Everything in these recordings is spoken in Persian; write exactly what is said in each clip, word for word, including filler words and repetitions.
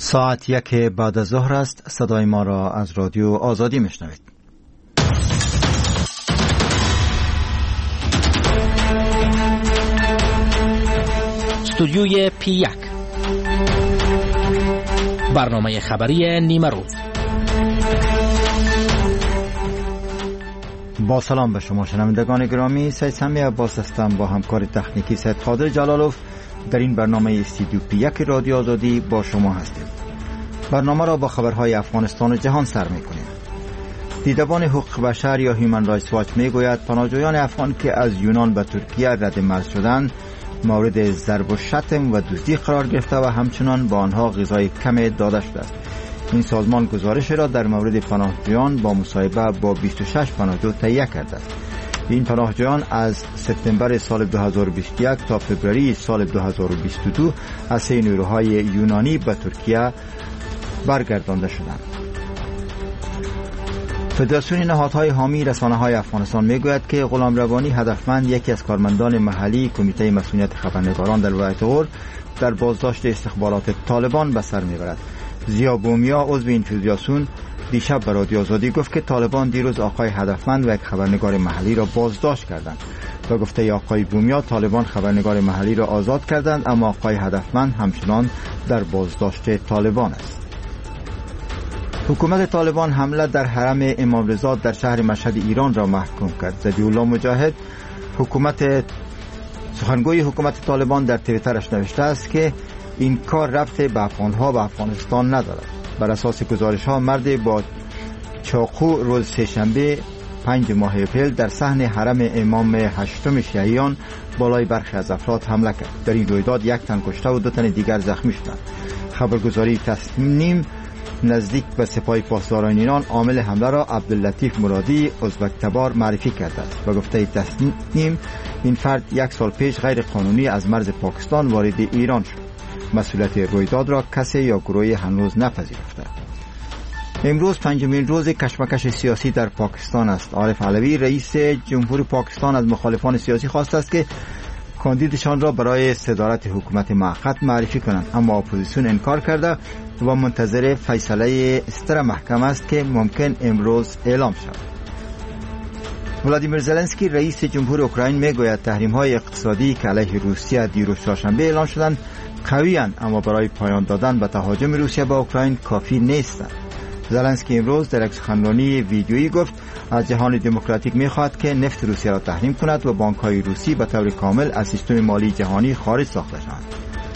ساعت یک بعد از ظهر است. صدای ما را از رادیو آزادی میشنوید. استودیوی پی یک، برنامه خبری نیمه روز. با سلام به شما شنوندگان گرامی، سید سمی عباس هستم با همکار تکنیکی سید قادر جلالوف در این برنامه استودیو پی یک رادیو آزادی با شما هستیم. برنامه را با خبرهای افغانستان و جهان سر می‌کنیم. دیدبان حقوق بشر یا هیومن رایتس واچ میگوید پناهجویان افغان که از یونان به ترکیه رد مرز شدند مورد ضرب و شتم و دزدی قرار گرفته و همچنان با آنها غذای کم داده شده است. این سازمان گزارش را در مورد پناهجویان با مصاحبه با بیست و شش پناهجو تهیه کرده است. این پناهجویان از سپتامبر سال دو هزار و بیست و یک تا فوریه سال دو هزار و بیست و دو از سه نیروهای یونانی به ترکیه برگردانده شدند. فدراسیون نهادهای حامی رسانه‌های افغانستان میگوید که غلام ربانی هدفمند یکی از کارمندان محلی کمیته مسئولیت خبرنگاران در ولایت غور در بازداشت استخبارات طالبان به سر میبرد. ضیا بومیا عضو این فدراسیون دیشب به رادیو آزادی گفت که طالبان دیروز آقای هدفمند و یک خبرنگار محلی را بازداشت کردند. به گفته آقای بومیا طالبان خبرنگار محلی را آزاد کردند، اما آقای هدفمند همچنان در بازداشت طالبان است. حکومت طالبان حمله در حرم امام رضا در شهر مشهد ایران را محکوم کرد. ذبیح الله مجاهد حکومت سخنگوی حکومت طالبان در توییترش نوشته است که این کار ربطی به افغانها و افغانستان ندارد. بر اساس گزارش ها مرد با چاقو روز سه‌شنبه پنج ماه اپریل در صحن حرم امام هشتم شیعیان بالای برخی از افراد حمله کرد. در این رویداد یک تن کشته و دو تن دیگر زخمی شدند. خبرگزاری تصنیم نزدیک به سپاه پاسداران ایران عامل حمله را عبداللطیف مرادی ازبک تبار معرفی کرده است. به گفته تصنیم این فرد یک سال پیش غیر قانونی از مرز پاکستان وارد ایران شد. مسئولیت رویداد را کسی یا گروهی هنوز نپذیرفته. امروز پنجمین روز کشمکش سیاسی در پاکستان است. عارف علوی رئیس جمهور پاکستان از مخالفان سیاسی خواسته است که کاندیدشان را برای صدارت حکومت موقت معرفی کنند، اما اپوزیسیون انکار کرده و منتظر فیصله ستر محکمه است که ممکن امروز اعلام شود. ولادیمیر زلنسکی رئیس جمهور اوکراین میگوید تحریم‌های اقتصادی که علیه روسیه دیروز چهارشنبه اعلام شدند قوی‌اند، اما برای پایان دادن به تهاجم روسیه به اوکراین کافی نیستند. زلنسکی امروز در یک سخنرانی ویدیویی گفت از جهان دموکراتیک می‌خواهد که نفت روسیه را تحریم کند و بانک‌های روسی به طور کامل از سیستم مالی جهانی خارج ساخته شوند.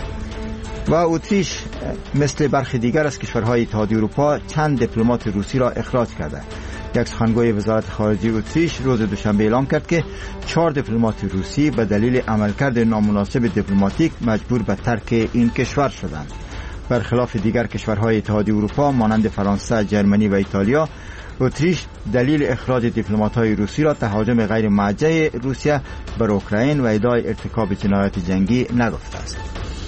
و اتریش مثل برخی دیگر از کشورهای اتحادیه اروپا چند دیپلمات روسی را اخراج کرده. یک سخنگوی وزارت خارجه اتریش روز دوشنبه اعلام کرد که چهار دیپلمات روسی به دلیل عملکرد نامناسب دیپلماتیک مجبور به ترک این کشور شدند. برخلاف دیگر کشورهای اتحادیه اروپا مانند فرانسه، ژرمنی و ایتالیا، اتریش دلیل اخراج دیپلمات‌های روسی را تهاجم غیر موجه روسیه بر اوکراین و ادعای ارتکاب جنایات جنگی نگفته است.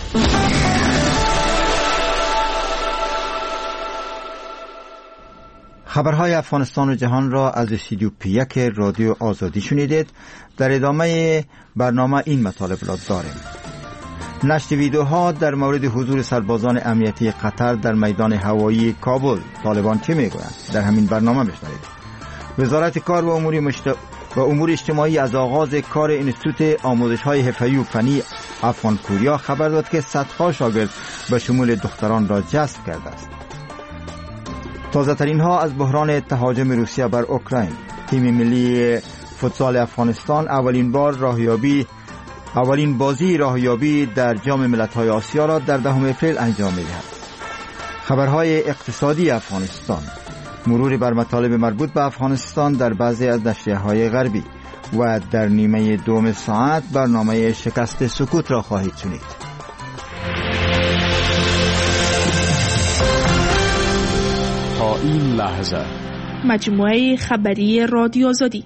خبرهای افغانستان و جهان را از استودیو پی یک رادیو آزادی شنیدید. در ادامه برنامه این مطالب را داریم. نشر ویدیوها در مورد حضور سربازان امنیتی قطر در میدان هوایی کابل، طالبان چه میگویند؟ در همین برنامه بشنوید. وزارت کار و امور مشت... و امور اجتماعی از آغاز کار انستیتوت آموزش‌های حرفه‌ای و فنی افغان کوریا خبر داد که صدها شاگرد به شمول دختران را جذب کرده است. تازه ترین ها از بحران تهاجم روسیه بر اوکراین. تیم ملی فوتسال افغانستان اولین بار راهیابی اولین بازی راهیابی در جام ملت‌های آسیا را در دهم اپریل انجام می‌دهد. خبرهای اقتصادی افغانستان، مرور بر مطالب مربوط به افغانستان در بعضی از نشریه‌های غربی و در نیمه دوم ساعت برنامه شکست سکوت را خواهید شنید. تا این لحظه مجموعه خبری رادیو آزادی.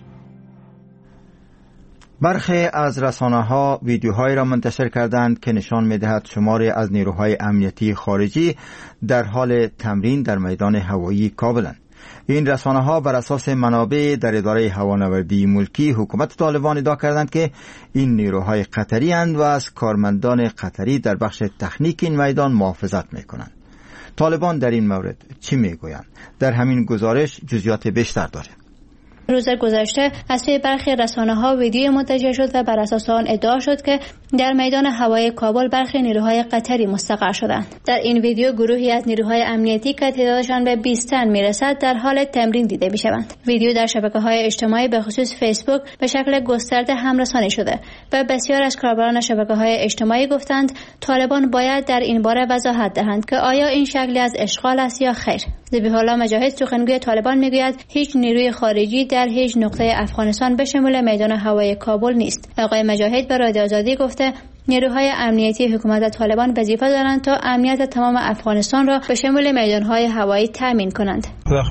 برخی از رسانه‌ها ویدیوهایی را منتشر کردند که نشان می‌دهد شماری از نیروهای امنیتی خارجی در حال تمرین در میدان هوایی کابلند. این رسانه‌ها بر اساس منابع در اداره هوانوردی ملکی حکومت طالبان ادعا کردند که این نیروهای قطری اند و از کارمندان قطری در بخش تکنیک این میدان محافظت می‌کنند. طالبان در این مورد چی میگویند؟ در همین گزارش جزئیات بیشتر داره. روز گذشته از سوی برخی رسانه‌ها ویدیو منتشر شد و بر اساس آن ادعا شد که در میدان هوایی کابل برخی نیروهای قطری مستقر شدند. در این ویدیو گروهی از نیروهای امنیتی که تعدادشان به بیست تن میرسد در حال تمرین دیده میشوند. ویدیو در شبکه‌های اجتماعی به خصوص فیسبوک به شکل گسترده همرسانی شده و بسیار از کاربران شبکه‌های اجتماعی گفتند طالبان باید در این باره وضاحت دهند که آیا این شکلی از اشغال است یا خیر. ذبیح الله مجاهد سخنگوی طالبان میگوید هیچ نیروی خارجی در هیچ نقطه افغانستان به شمول میدان هوایی کابل نیست. آقای مجاهد به رادیو آزادی گفته نیروهای امنیتی حکومت طالبان وظیفه دارند تا امنیت تمام افغانستان را به شمول میدانهای هوایی تامین کنند.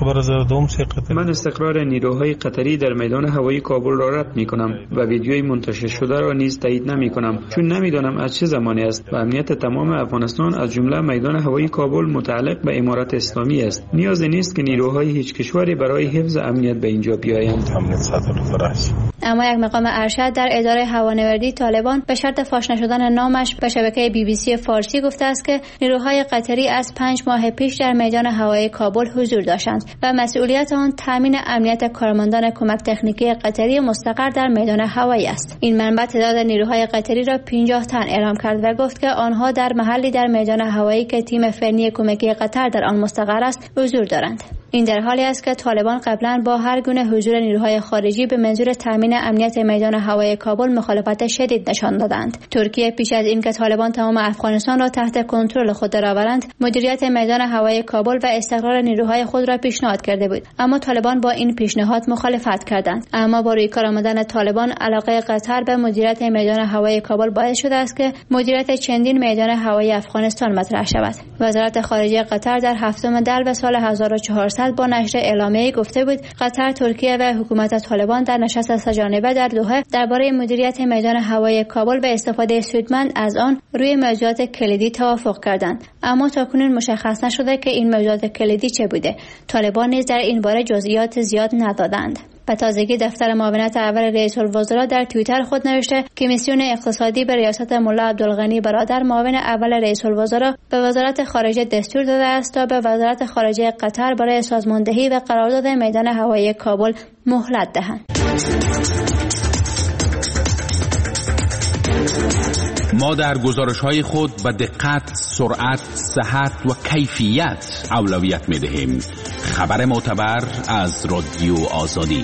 من استقرار نیروهای قطری در میدان هوایی کابل را رد می کنم و ویدیوی منتشر شده را نیز تایید نمی کنم، چون نمیدانم از چه زمانی است و امنیت تمام افغانستان از جمله میدان هوایی کابل متعلق به امارت اسلامی است. نیازی نیست که نیروهای هیچ کشوری برای حفظ امنیت به اینجا بیایند. اما یک مقام ارشد در اداره هوانوردی طالبان به شرط فاش نشدن نامش به شبکه بی بی سی فارسی گفته است که نیروهای قطری از پنج ماه پیش در میدان هوایی کابل حضور داشتند و مسئولیت آن تامین امنیت کارمندان کمک تکنیکی قطری مستقر در میدان هوایی است. این منبع تعداد نیروهای قطری را پنجاه تن اعلام کرد و گفت که آنها در محلی در میدان هوایی که تیم فنی کمکی قطر در آن مستقر است حضور دارند. این در حالی است که طالبان قبلا با هر گونه حضور نیروهای خارجی به منظور تامین امنیت میدان هوایی کابل مخالفت شدید نشان دادند. ترکیه پیش از اینکه طالبان تمام افغانستان را تحت کنترل خود درآورند، مدیریت میدان هوایی کابل و استقرار نیروهای خود را پیشنهاد کرده بود، اما طالبان با این پیشنهاد مخالفت کردند. اما با روی کار آمدن طالبان، علاقه قطر به مدیریت میدان هوایی کابل باعث شده است که مدیریت چندین میدان هوایی افغانستان مطرح شود. وزارت خارجه قطر در هفتم دلو سال هزار و چهارصد با نشر اعلامیه‌ای گفته بود قطر، ترکیه و حکومت طالبان در نشست سه‌جانبه در دوحه درباره مدیریت میدان هوایی کابل و استفاده سودمند از آن روی موضوعات کلیدی توافق کردند، اما تاکنون مشخص نشده که این موضوعات کلیدی چه بوده. طالبان نیز در این باره جزئیات زیاد ندادند. به تازگی دفتر معاونت اول رئیس الوزراء در توییتر خود نوشته که میسیون اقتصادی به ریاست ملا عبدالغنی برادر معاون اول رئیس الوزراء به وزارت خارجه دستور داده است تا به وزارت خارجه قطر برای سازماندهی و قرارداد میدان هوایی کابل مهلت دهند. ما در گزارش‌های خود به دقت، سرعت، صحت و کیفیت اولویت می‌دهیم. خبر معتبر از رادیو آزادی.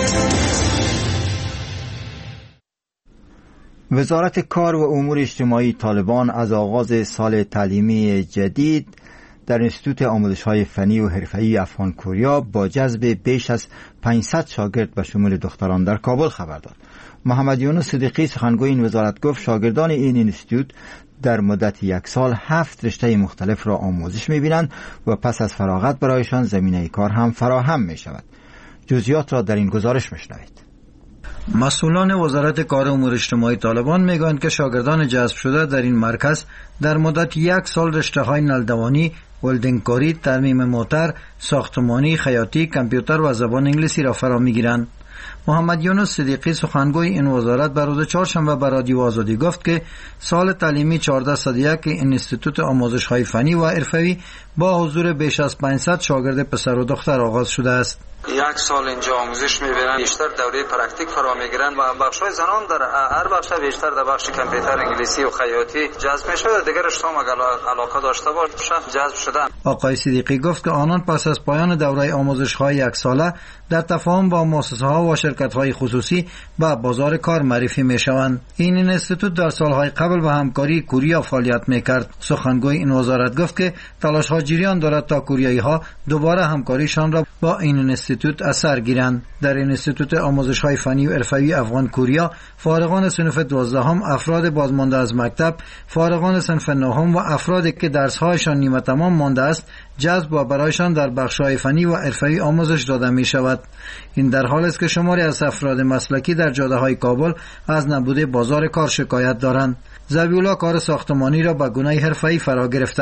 وزارت کار و امور اجتماعی طالبان از آغاز سال تعلیمی جدید در انستیتوت آموزش‌های فنی و حرفه‌ای افغان کوریا با جذب بیش از پانصد شاگرد به شمول دختران در کابل خبر داد. محمد یونس صدیقی سخنگوی این وزارت گفت شاگردان این انستیتوت در مدت یک سال هفت رشته مختلف را آموزش می‌بینند و پس از فراغت برایشان زمینه کار هم فراهم می‌شود. جزئیات را در این گزارش می‌شنوید. مسئولان وزارت کار و امور اجتماعی طالبان میگویند که شاگردان جذب شده در این مرکز در مدت یک سال رشته‌های نلدوانی، ولدینگکاری، ترمیم موتر، ساختمانی، خیاطی، کامپیوتر و زبان انگلیسی را فرا می‌گیرند. محمد یونس صدیقی سخنگوی این وزارت بر روز چهارشنبه به رادیو آزادی گفت که سال تعلیمی چهارده صد و یک انستیتوت آموزش‌های فنی و حرفه‌ای با حضور بیش از پانصد شاگرد پسر و دختر آغاز شده است. یک سال اینجا آموزش می‌بینن، بیشتر دوره پرکتیک فرا می‌گیرن و بخش‌های زنان در هر بخش بیشتر در بخش کامپیوتر، انگلیسی و خیاطی جذب می‌شود. دیگر رشته‌ها علاقه داشته باشه جذب شدن. آقای صدیقی گفت که آنان پس از پایان دوره آموزش‌های یک ساله در تفاهم با مؤسسه‌ها و شرکت‌های خصوصی به بازار کار معرفی می‌شوند. این انستیتوت در سال‌های قبل به همکاری کوریا فعالیت می‌کرد. سخنگوی این وزارت گفت که تلاش‌ها جریان دارد تا کوریایی‌ها دوباره همکاریشان را با این انستیتوت اثر گیرند. در انستیتوت آموزش‌های فنی و حرفه‌ای افغان کوریا فارغان صنف دوازدهم، افراد بازمانده از مکتب، فارغان صنف نهم و افرادی که درس‌هایشان نیمه تمام مانده است جذب و برایشان در بخش‌های فنی و حرفه‌ای آموزش داده می‌شود. این در حالی است که شماری از افراد مسلکی در جاده‌های کابل از نبود بازار کار شکایت دارند. ذبیح الله کار ساختمانی را به گونه حرفه‌ای فرا گرفته است.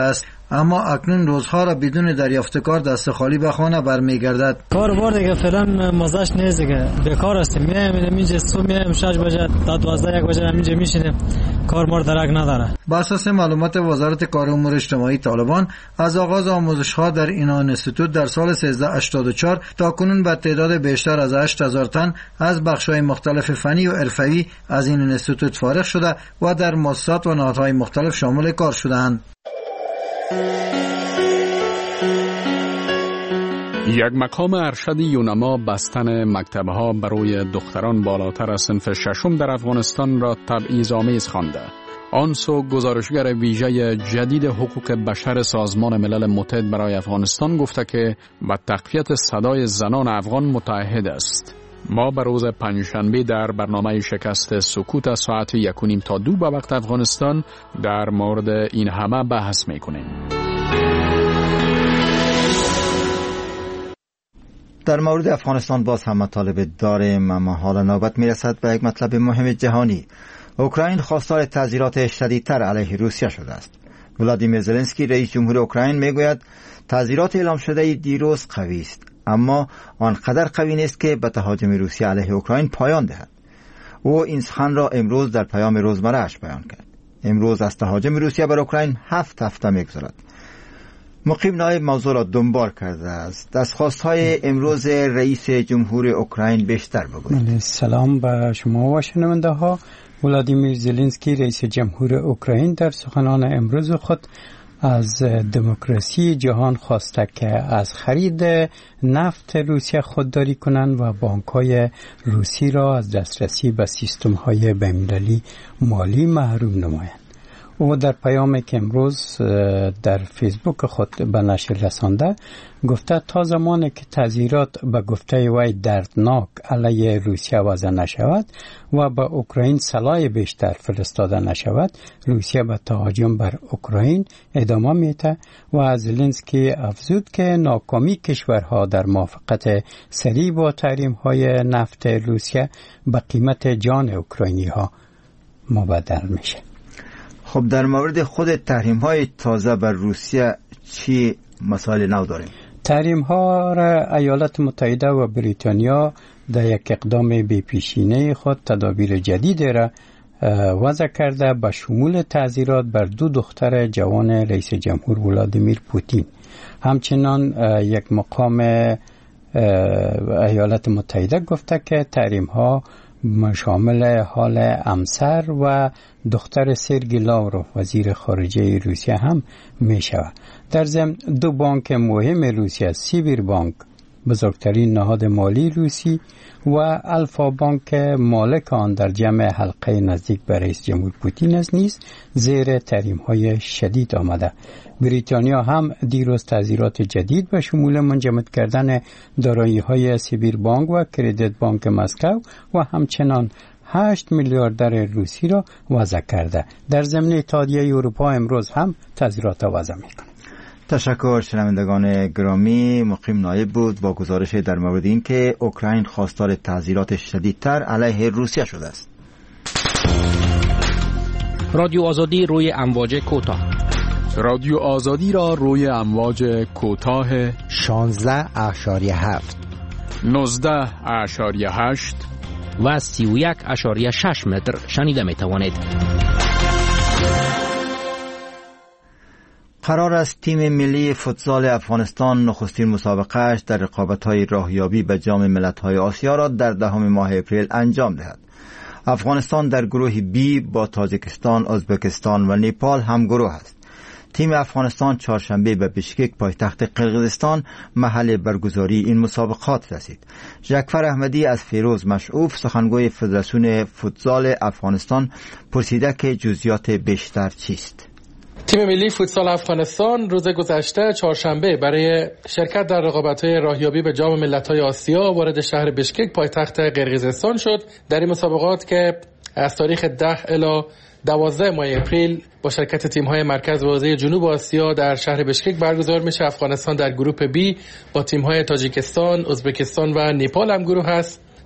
اما اکنون روزها را بدون دریافت کار دست خالی به خانه برمیگردد. کار بار دیگه فعلا مزاش نیست دیگه، بیکار هستیم. میایم اینجا صبح میایم شش بجه تا دوازده یک بجه اینجا میشینیم، کار مار درک نداره. بر اساس معلومات وزارت کار و امور اجتماعی طالبان، از آغاز آموزش‌ها در این اینستیتوت در سال سیزده هشتاد و چهار تا کنون به تعداد بیشتر از هشت هزار تن از بخش‌های مختلف فنی و حرفه‌ای از این اینستیتوت فارغ شده و در مؤسسات و نهادهای مختلف شامل کار شده‌اند. یک مقام ارشد یونما بستن مکتب‌ها برای دختران بالاتر از صنف ششم در افغانستان را تبعیض‌آمیز خوانده. آن سو گزارشگر ویژه جدید حقوق بشر سازمان ملل متحد برای افغانستان گفته که با تقویت صدای زنان افغان متحد است. ما به روز پنجشنبه در برنامه شکست سکوت ساعت یک و نیم تا دو به وقت افغانستان در مورد این همه بحث می‌کنیم. در مورد افغانستان باز هم مطالب داریم، اما حالا نوبت میرسد به یک مطلب مهم جهانی. اوکراین خواستار تعزیرات شدیدتر علیه روسیه شده است. ولادیمیر زلنسکی رئیس جمهور اوکراین میگوید تعزیرات اعلام شده دیروز قوی است، اما آنقدر قوی نیست که به تهاجم روسیه علیه اوکراین پایان دهد. او این سخن را امروز در پیام روزمره‌اش بیان کرد. امروز از تهاجم روسیه بر اوکراین هفت هفته میگذرد. مقیم نایب موضوع را دنبال کرده است. از خواستهای امروز رئیس جمهور اوکراین بیشتر بگویید. سلام به شما و شنونده ها. ولادیمیر زلنسکی رئیس جمهور اوکراین در سخنان امروز خود از دموکراسی جهان خواسته که از خرید نفت روسیه خودداری کنند و بانک‌های روسی را از دسترسی به سیستم‌های بین‌المللی مالی محروم نمایند. او در پیامی که امروز در فیسبوک خود به نشر رسانده گفته تا زمانی که تعزیرات به گفته وی دردناک علیه روسیه وضع نشود و به اوکراین سلاح بیشتر فرستاده نشود، روسیه به تهاجم بر اوکراین ادامه میده و از زلنسکی افزود که ناکامی کشورها در موافقت سریع با تحریم‌های نفت روسیه به قیمت جان اوکراینی ها مبدل میشه. خب در مورد خود تحریم های تازه بر روسیه چی مسائل نو داریم؟ تحریم ها را ایالات متحده و بریتانیا در یک اقدام بی‌پیشینه خود تدابیر جدید را وضع کرده به شمول تعزیرات بر دو دختر جوان رئیس جمهور ولادیمیر پوتین. همچنان یک مقام ایالات متحده گفته که تحریم ها شامل حال امسر و دختر سرگی لاوروف وزیر خارجه روسیه هم می شود. در ضمن دو بانک مهم روسیه، سیبیر بانک بزرگترین نهاد مالی روسی و الفا بانک مالک آن در جمع حلقه نزدیک به رئیس جمهور پوتین است نیز زیر تحریم های شدید آمده. بریتانیا هم دیروز تعزیرات جدید به شمول منجمد کردن دارایی های سیبیر بانک و کردیت بانک مسکو و همچنان هشت میلیاردر روسی را وضع کرده. در ضمن اتحادیه اروپا امروز هم تعزیرات وضع میکنه. تشکر شنوندگان گرامی. مقیم نایب بود با گزارش در مورد این که اوکراین خواستار تعزیرات شدیدتر علیه روسیه شده است. رادیو آزادی روی امواج کوتاه. رادیو آزادی را روی امواج کوتاه شانزده اشاریه هفت، نوزده اشاریه هشت و سی و یک اشاریه شش متر شنیده می توانید. قرار است تیم ملی فوتسال افغانستان نخستین مسابقه‌اش در رقابت‌های راهیابی به جام ملت‌های آسیا را در دهم ماه اپریل انجام دهد. افغانستان در گروه بی با تاجیکستان، ازبکستان و نیپال همگروه است. تیم افغانستان چهارشنبه به بشکک پایتخت قرقیزستان محل برگزاری این مسابقات رسید. جعفر احمدی از فیروز مشعوف سخنگوی فدراسیون فوتسال افغانستان پرسیده که جزئیات بیشتر چیست. تیم ملی فوتسال افغانستان روز گذشته چهارشنبه برای شرکت در رقابت‌های راهیابی به جام ملت‌های آسیا وارد شهر بشکک پایتخت قرقیزستان شد. در این مسابقات که از تاریخ ده الی دوازده ماه اپریل با شرکت تیم‌های مرکز و حوزه جنوب آسیا در شهر بشکک برگزار میشه. افغانستان در گروه بی با تیم‌های تاجیکستان، ازبکستان و نیپال هم گروه است.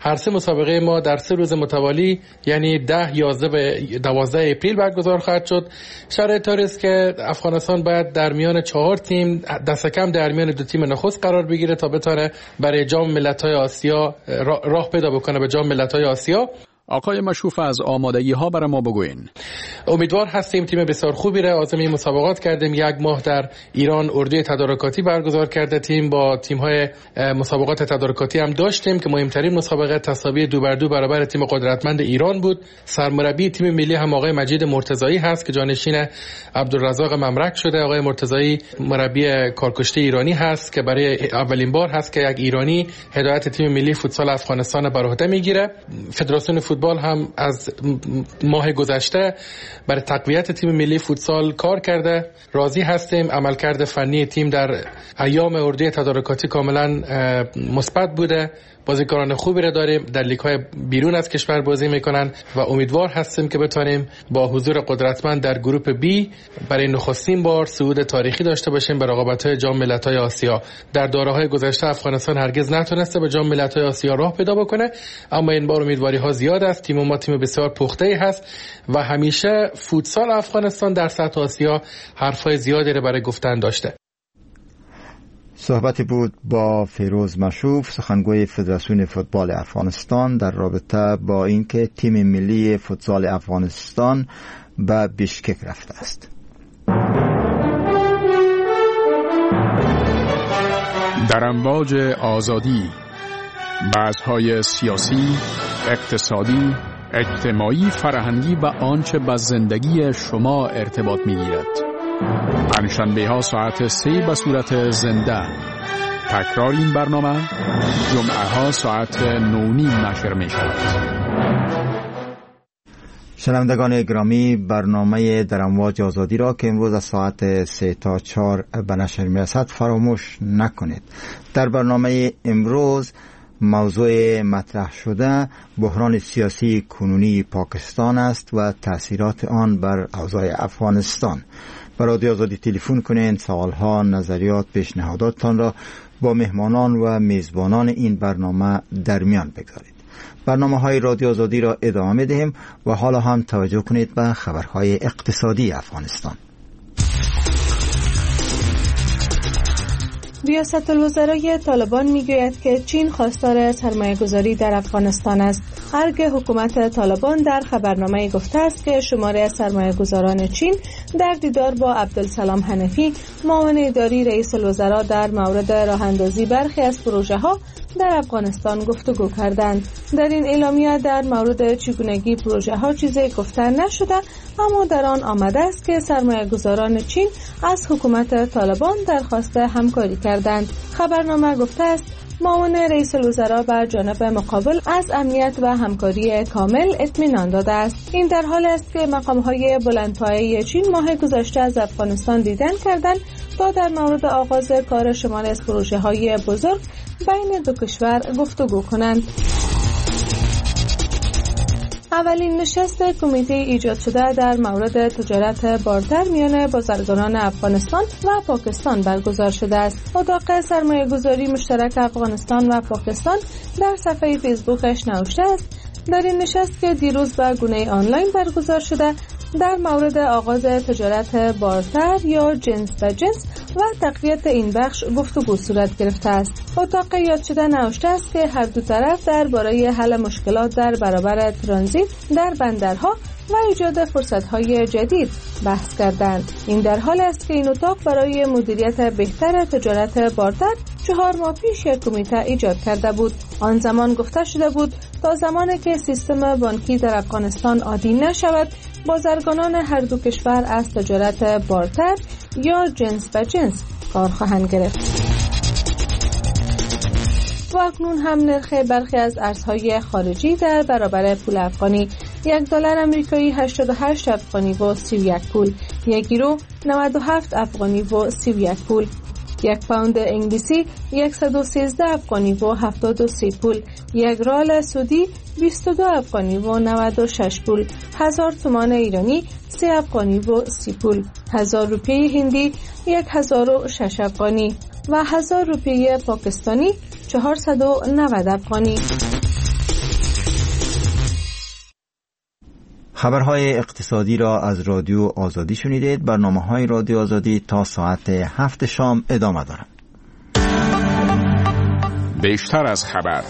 هر سه مسابقه ما در سه روز متوالی یعنی ده، یازده و دوازده اپریل برگزار خواهد شد. شرایط طوری است که افغانستان باید در میان چهار تیم دست کم در میان دو تیم نخست قرار بگیره تا بتونه برای جام ملت‌های آسیا راه پیدا بکنه به جام ملت‌های آسیا. آقای مشوف از آمادگی ها برای ما بگوین. امیدوار هستیم، تیم بسیار خوبی را آزمایش مسابقات کردیم. یک ماه در ایران اردوی تدارکاتی برگزار کرده، تیم با تیم های مسابقات تدارکاتی هم داشتیم که مهمترین مسابقه تساوی دو بر دو برابر تیم قدرتمند ایران بود. سرمربی تیم ملی هم آقای مجید مرتضایی هست که جانشین عبدالرزاق ممرک شده. آقای مرتضایی مربی کارکشته ایرانی هست که برای اولین بار هست که یک ایرانی هدایت تیم ملی فوتسال افغانستان بر عهده میگیره. فدراسیون فوتبال هم از ماه گذشته برای تقویت تیم ملی فوتسال کار کرده. راضی هستیم. عملکرد فنی تیم در ایام اردوی تدارکاتی کاملا مثبت بوده. بازیکنان خوبی را داریم، در لیگ‌های بیرون از کشور بازی میکنن و امیدوار هستیم که بتونیم با حضور قدرتمند در گروپ بی برای نخستین بار صعود تاریخی داشته باشیم به رقابت‌های جام ملت‌های آسیا. در دوره‌های گذشته افغانستان هرگز نتونسته به جام ملت‌های آسیا راه پیدا بکنه، اما این بار امیدواری‌ها زیاد است. تیم ما تیم بسیار پخته‌ای هست و همیشه فوتسال افغانستان در سطح آسیا حرفای زیادی را برای گفتن داشته. صحبتی بود با فیروز مشوف، سخنگوی فدراسیون فوتبال افغانستان در رابطه با اینکه تیم ملی فوتسال افغانستان به بیشکک رفته است. در امواج آزادی، بحث‌های سیاسی، اقتصادی، اجتماعی، فرهنگی و آنچه به زندگی شما ارتباط می‌گیرد. پنجشنبه ها ساعت سه به صورت زنده. تکرار این برنامه جمعه ها ساعت نو نیم نشر می شود. شنوندگان گرامی، برنامه در امواج آزادی را که امروز از ساعت سه تا چهار به نشر می رسد فراموش نکنید. در برنامه امروز موضوع مطرح شده بحران سیاسی کنونی پاکستان است و تأثیرات آن بر اوضاع افغانستان. به رادیو آزادی تلفن کنین، سوالها، نظریات، پیشنهاداتتان را با مهمانان و میزبانان این برنامه در میان بگذارید. برنامه های رادیو آزادی را ادامه می دهیم و حالا هم توجه کنید به خبرهای اقتصادی افغانستان. ریاست الوزرای طالبان میگوید که چین خواستار سرمایه گذاری در افغانستان است. هرگاه حکومت طالبان در خبرنامه گفته است که شماره سرمایه گذاران چین در دیدار با عبدالسلام حنفی معاون اداری رئیس الوزراء در مورد راه اندازی برخی از پروژه ها در افغانستان گفتگو کردند. در این اعلامیه در مورد چگونگی پروژه ها چیزی گفته نشده، اما در آن آمده است که سرمایه گذاران چین از حکومت طالبان درخواست همکاری کردند. خبرنامه گفته است معاون رئیس الوزراء بر جانب مقابل از امنیت و همکاری کامل اطمینان داده است. این در حال است که مقام‌های بلندپایه چین ماه گذشته از افغانستان دیدن کردند تا در مورد آغاز کار شمال از پروژه‌های بزرگ بین دو کشور گفتگو کنند. اولین نشست کمیته ایجاد شده در مورد تجارت بارتر میان بازرگانان افغانستان و پاکستان برگزار شده است. اتاق سرمایه گذاری مشترک افغانستان و پاکستان در صفحه فیسبوکش نوشته است در این نشست که دیروز به گونه آنلاین برگزار شده در مورد آغاز تجارت بارتر یا جنس به جنس و تقویت این بخش گفتگو صورت گرفته است. اتاق یاد شده نوشته است که هر دو طرف درباره حل مشکلات در برابر ترانزیت در بندرها و ایجاد فرصت‌های جدید بحث کردند. این در حال است که این اتاق برای مدیریت بهتر تجارت بارتر چهار ماه پیش یک کمیته ایجاد کرده بود. آن زمان گفته شده بود تا زمانی که سیستم بانکی در افغانستان عادی نشود، بازرگانان هر دو کشور از تجارت بارتر یا جنس به جنس کار خواهند گرفت. و اکنون هم نرخ برخی از ارزهای خارجی در برابر پول افغانی: یک دلار امریکایی هشتاد و هشت افغانی و سی و یک پول، یک یورو نود و هفت افغانی و سی و یک پول، یک پوند انگلیسی صد و سیزده افغانی و هفتاد و سه پول، یک رال سعودی بیست و دو افغانی و نود و شش پول، هزار تومان ایرانی سه افغانی و سی پول، هزار روپیه هندی یک هزار و شش افغانی و هزار روپیه پاکستانی چهارصد و نود افغانی. خبرهای اقتصادی را از رادیو آزادی شنیدید. برنامه‌های رادیو آزادی تا ساعت هفت شام ادامه دارد. بیشتر از خبر.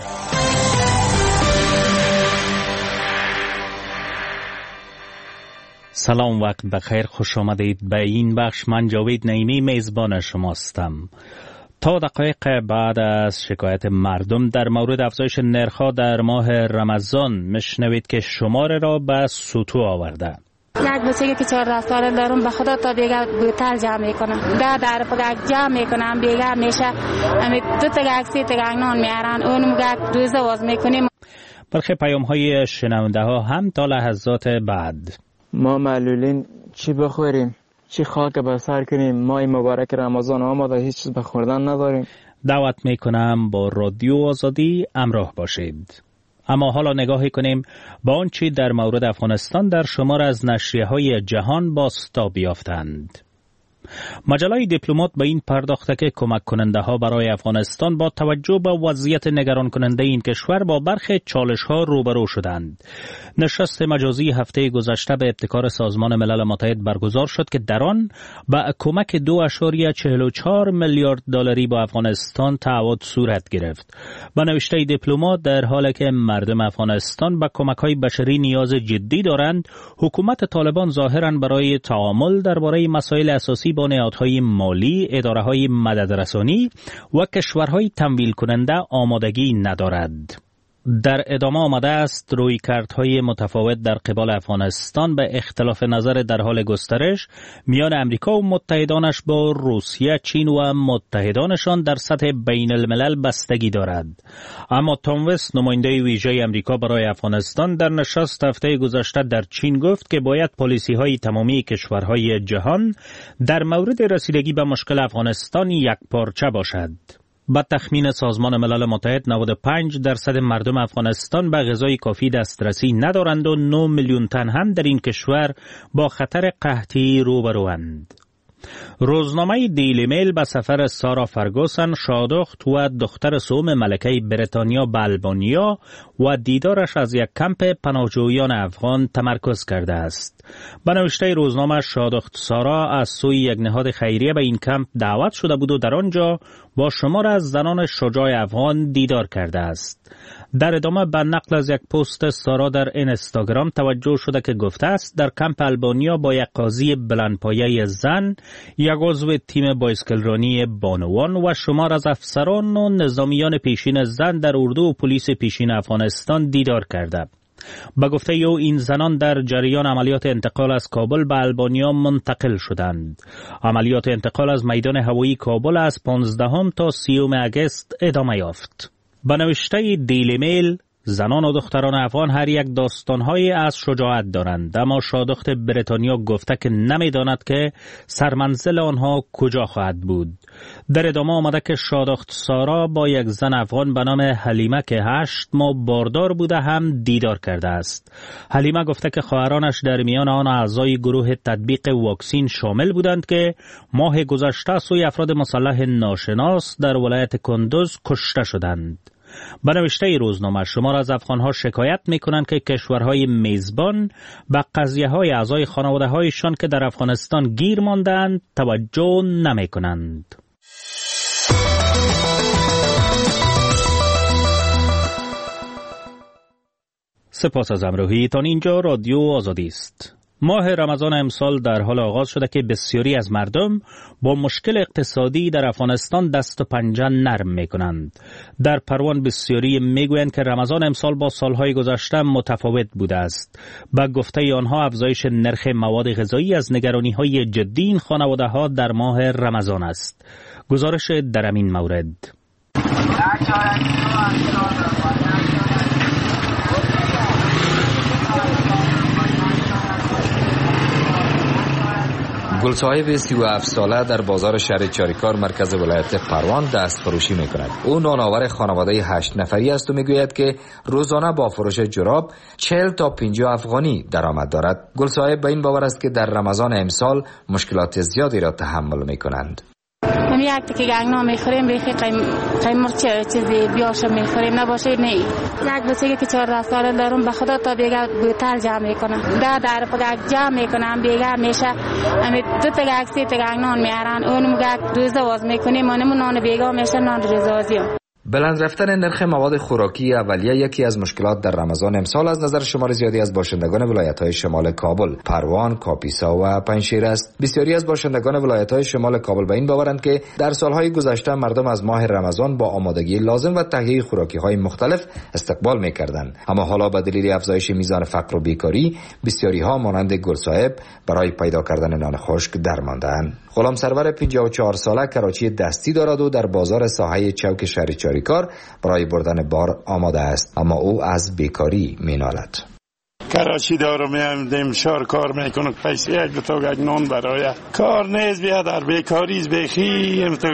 سلام، وقت بخیر، خوش آمدید به این بخش. من جاوید نعیمی میزبان شماستم. تا دقایق بعد از شکایت مردم در مورد افزایش نرخ‌ها در ماه رمضان میشنوید که شماره را به سطوح آورده. یک بچگی که چهارده ساله دارم، به خدا تا بیگه بوتل جمع میکنم، ده در پگک جمع میکنم، بیگه میشه امی دو تگک سی تگک نان میارن، اون مگه دوزه واز میکنیم. برخی پیام های شنونده ها هم تا لحظات بعد. ما معلولین چی بخوریم؟ چی خاک به سر کنیم؟ ماه مبارک رمضان آماده، هیچ چیز به خوردن نداریم. دعوت میکنم با رادیو آزادی همراه باشید. اما حالا نگاهی کنیم با آنچه در مورد افغانستان در شمار از نشریه‌های جهان بازتاب یافتند. مجله دیپلمات به این پرداخته که کمک کننده ها برای افغانستان با توجه به وضعیت نگران کننده این کشور با برخی چالش ها روبرو شدند. نشست مجازی هفته گذشته به ابتکار سازمان ملل متحد برگزار شد که در آن با کمک دو اشاریه چهل و چهار میلیارد دلاری با افغانستان تعهد صورت گرفت. با نوشته دیپلمات در حالی که مردم افغانستان به کمک های بشری نیاز جدی دارند، حکومت طالبان ظاهراً برای تعامل درباره مسائل اساسی با نهادهای مالی، اداره‌های مددرسانی و کشورهای تمویل کننده آمادگی ندارد. در ادامه آمده است رویکردهای متفاوت در قبال افغانستان به اختلاف نظر در حال گسترش میان امریکا و متحدانش با روسیه، چین و متحدانشان در سطح بین الملل بستگی دارد. اما تام وست، نماینده ویژه امریکا برای افغانستان، در نشست هفته گذشته در چین گفت که باید پالیسی‌های تمامی کشورهای جهان در مورد رسیدگی به مشکل افغانستان یکپارچه باشد. با تخمین سازمان ملل متحد نود و پنج درصد مردم افغانستان به غذای کافی دسترسی ندارند و نه میلیون تن هم در این کشور با خطر قحطی روبروند. روزنامه دیلی میل به سفر سارا فرگوسن، شادخت و دختر سوم ملکه بریتانیا به البانیا و دیدارش از یک کمپ پناهجویان افغان تمرکز کرده است. به نوشته روزنامه، شادخت سارا از سوی یک نهاد خیریه به این کمپ دعوت شده بود و در آنجا با شمار از زنان شجاع افغان دیدار کرده است. در ادامه به نقل از یک پست سارا در اینستاگرام توجه شده که گفته است در کمپ البانیا با یک قاضی بلندپایه زن، یک عضو تیم بایسکلرانی بانوان و شمار از افسران و نظامیان پیشین زن در اردو و پلیس پیشین افغانستان دیدار کرده. با گفته او این زنان در جریان عملیات انتقال از کابل به البانیا منتقل شدند. عملیات انتقال از میدان هوایی کابل از پانزدهم تا سیوم اگست ادامه یافت. با نوشته دیلی میل، زنان و دختران افغان هر یک داستان‌های از شجاعت دارند، اما شادخت بریتانیا گفته که نمی‌داند که سرمنزل آنها کجا خواهد بود. در ادامه آمده که شادخت سارا با یک زن افغان به نام حلیمه که هشت ماه باردار بوده هم دیدار کرده است. حلیمه گفته که خواهرانش در میان آن اعضای گروه تطبیق واکسین شامل بودند که ماه گذشته سوی افراد مسلح ناشناس در ولایت کندوز کشته شدند. به نوشته روزنامه، شمار از افغانها شکایت میکنند که کشورهای میزبان به قضیه‌های اعضای خانواده‌هایشان که در افغانستان گیر ماندند توجه نمیکنند. سپاس از همراهیتان. اینجا رادیو آزادی است. ماه رمضان امسال در حال آغاز شده که بسیاری از مردم با مشکل اقتصادی در افغانستان دست و پنجه نرم می کنند. در پروان بسیاری می گویند که رمضان امسال با سالهای گذشته متفاوت بوده است. با گفته آنها افزایش نرخ مواد غذایی از نگرانی های جدی این خانواده ها در ماه رمضان است. گزارش در این مورد. گلصاحب سی و هفت ساله در بازار شهر چاریکار مرکز ولایت پروان دست فروشی می کند. او نانآور خانواده هشت نفری است و می گوید که روزانه با فروش جراب چهل تا پنجاه افغانی درآمد دارد. گلصاحب به این باور است که در رمضان امسال مشکلات زیادی را تحمل می کنند. امی یک تکی گنگنا میخوریم بیخی قیم قیم چه چیزی بیاشه میخوریم نباشه نه. یک بچگی که چهارده ساله دارم به خدا تا بیگا بوتل جمع میکنم ده در پاک جمع میکنم بیگا میشه امی دو تا گکسی تا گنگنا میارن اون میگه روزه واز میکنیم منم نان بیگا میشه نان روزازیو. بلند رفتن نرخ مواد خوراکی اولیه یکی از مشکلات در رمضان امسال از نظر شمار زیادی از باشندگان ولایت‌های شمال کابل، پروان، کاپیسا و پنجشیر است. بسیاری از باشندگان ولایت‌های شمال کابل به این باورند که در سالهای گذشته مردم از ماه رمضان با آمادگی لازم و تهیه خوراکی‌های مختلف استقبال می‌کردند، اما حالا به دلیل افزایش میزان فقر و بیکاری بسیاری‌ها مانند گلصاحب برای پیدا کردن نان خشک درمانده‌اند. غلام سرور پنجاه و چهار ساله کراچی دستی دارد و در بازار ساحه چوک شهر چاریکار برای بردن بار آماده است، اما او از بیکاری مینالد. کراچی دارم میام شهر کار میکنم پیسه یک دو تا نان برای کار نیز بیا در بیکاری بخی ام تو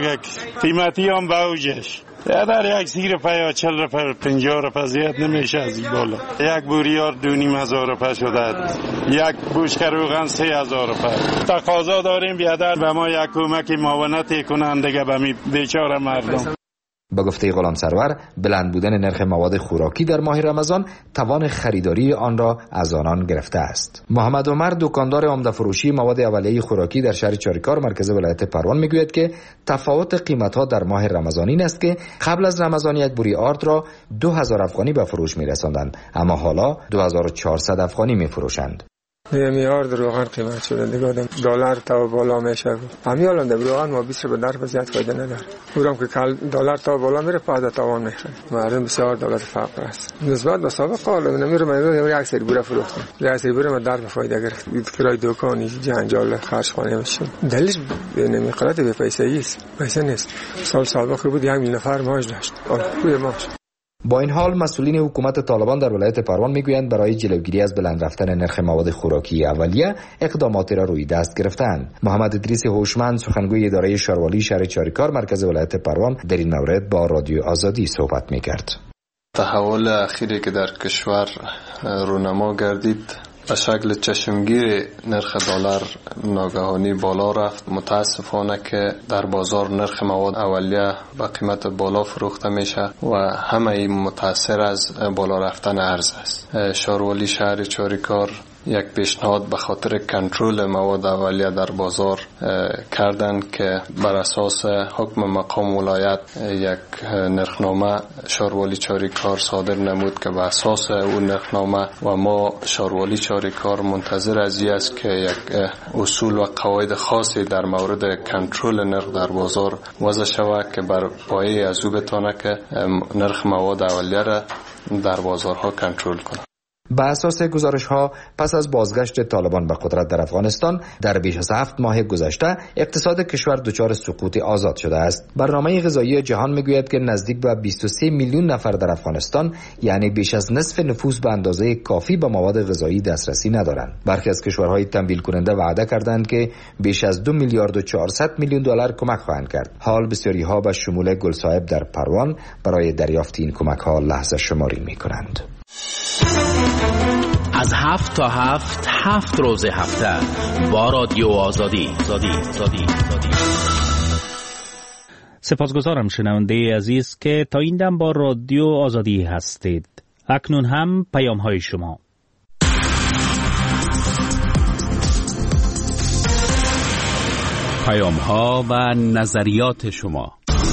قیمتی هم باوجش در یک سی روپیه یا چل روپیه پنجاه روپیه زیاد نمیشه از این بالا. یک بوریار دو نیم هزار روپیه شده، یک بوشک روغن سه هزار روپیه. تقاضا داریم بیادر به ما یک کمک معاونت کنند دیگه به می بیچاره مردم. با گفته غلام سرور بلند بودن نرخ مواد خوراکی در ماه رمضان توان خریداری آن را از آنان گرفته است. محمد عمر دکاندار عمده فروشی مواد اولیه خوراکی در شهر چاریکار مرکز ولایت پروان میگوید که تفاوت قیمت‌ها در ماه رمضان این است که قبل از رمضان یک بوری آرد را دو هزار افغانی به فروش می‌رساندند، اما حالا دو هزار و چهارصد افغانی می‌فروشند. میار روغن قیمت شده دیگه دلار تا بالا میشه. همین الان در روغن ما بیست رو به درف زیاد فایده نداره. اونم که کل دلار تا بالا میره پاده تاوان میخره. مردم بسیار دولت فقر است. نسبت به سابق حالا نمیره من یک سری بوره فروختم. یک سری بوره من درف فایده گرفت. کرای دکانی جنجال خرج خانه میشه. دلیلش نمیقدر به پیسه است. پیسه نیست. سال سابق بود یک میلیون نفر معاش داشت. آره معاش. با این حال مسئولین حکومت طالبان در ولایت پروان میگویند برای جلوگیری از بلند رفتن نرخ مواد خوراکی اولیه اقداماتی را روی دست گرفتند. محمد ادریس هوشمند سخنگوی اداره شاروالی شهر چاریکار مرکز ولایت پروان در این مورد با رادیو آزادی صحبت میکرد. تحول اخیری که در کشور رونما گردید به شکل چشمگیر نرخ دلار ناگهانی بالا رفت. متاسفانه که در بازار نرخ مواد اولیه به قیمت بالا فروخته میشه و همه این متاثر از بالا رفتن ارز است. شاروالی شهر چاریکار یک پیشنهاد به خاطر کنترل مواد اولیه در بازار کردند که بر اساس حکم مقام ولایت یک نرخنامه شاروالی چاریکار صادر نمود که به اساس اون نرخنامه و ما شاروالی چاریکار منتظر از این است که یک اصول و قواعد خاصی در مورد کنترل نرخ در بازار وضع شود که بر پایه از او بتونه که نرخ مواد اولیه را در بازارها کنترل کنه. بر اساس گزارش‌ها پس از بازگشت طالبان به قدرت در افغانستان در بیش از هفت ماه گذشته اقتصاد کشور دچار سقوط آزاد شده است. برنامه غذایی جهان میگوید که نزدیک به بیست و سه میلیون نفر در افغانستان یعنی بیش از نصف نفوس به اندازه کافی به مواد غذایی دسترسی ندارند. برخی از کشورهای تمویل کننده وعده کردند که بیش از دو میلیارد و چهارصد میلیون دلار کمک خواهند کرد. حال بسیاری‌ها به شمول گلصاحب در پروان برای دریافت این کمک‌ها لحظه شماری می‌کنند. از هفت تا هفت هفت روز هفته با رادیو آزادی. آزادی. آزادی. آزادی. سپاسگزارم شنونده عزیز که تا این دم با رادیو آزادی هستید. اکنون هم پیام های شما. پیام ها و نظریات شما.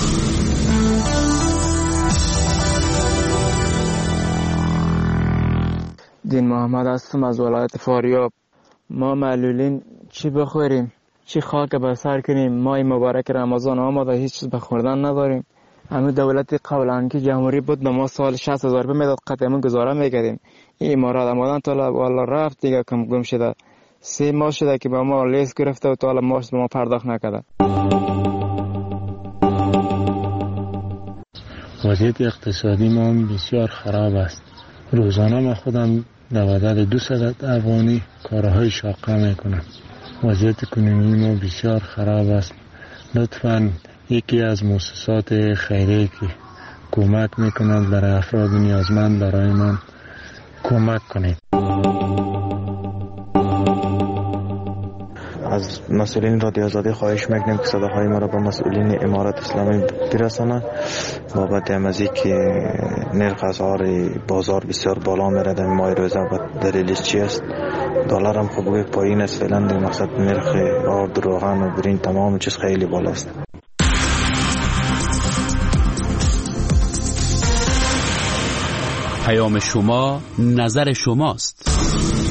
دین محمد هستم از ولایت فاریاب. ما معلولین چی بخوریم، چی خاک به سر کنیم؟ ماه مبارک رمضان آمده، هیچ چیز به خوردن نداریم. همه دولت قبلا که جمهوری بود به ما سال شصت هزار روپیه میداد، قطعا گزاره میکردیم. این امارات آمدن تا والا رفت دیگه کم گم شده. سه ماه شده که به ما لیست گرفته و تا حالا ماش به ما پرداخت نکرده. وضعیت اقتصادی ما بسیار خراب است. روزانه ما خودم در عدد دویست افغانی کارهای شاقه میکنم. وضعیت کنونی ما بسیار خراب است. لطفاً یکی از مؤسسات خیریه که کمک میکنند برای افراد نیازمند برای من کمک کنید. از مسئولین رادیو آزادی خواهش میکنیم که صداهای ما را به مسئولین امارت اسلامی برسانند بابت امازی که نرخ اسعار بازار بسیار بالا میره در ماه روزه و دلیلش چی است؟ دلار هم خوبه پایین است فعلا، مقصد نرخ آرد روغن و برین تمام چیز خیلی بالا است. پیام شما نظر شماست.